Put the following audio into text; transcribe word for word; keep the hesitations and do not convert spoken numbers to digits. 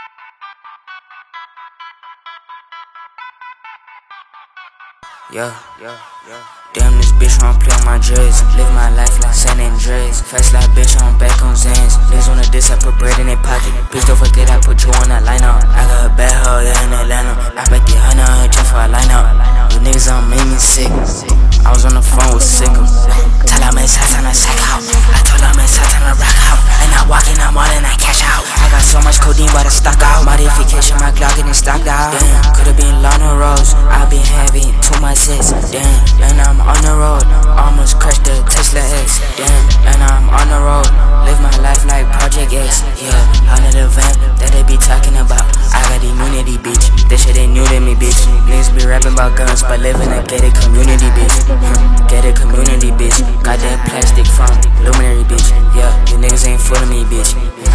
Yeah, yeah, yeah. Damn, this bitch wanna play on my dreads. Live my life like San Andreas. Fast like bitch, I'm back on Zans. Niggas on the diss, I put bread in their pocket. Bitch, don't forget I put you on that lineup. I got a bad hoe, yeah, in Atlanta. I bet the hundred just for a lineup. You niggas on make me sick. I was on the phone with Sicko. Tell them it's hot time to sack out. I told them it's hot time to rock out. And I walk in, I'm all in, I cash out. I got so much codeine, but I stock out. Modification, my Glock getting stocked out. Damn, could've been Lana Rose. I been having too much sex. Damn, and I'm on the road. Almost crashed the Tesla X. Damn, and I'm on the road. Live my life like Project X. Yeah, under the van that they be talking about. I got immunity, bitch. This shit ain't new to me, bitch. Niggas be rapping about guns, but live in a gated community, bitch. Gated community, bitch. Got that plastic from Luminary, bitch. Yeah, you niggas ain't fooling me, bitch.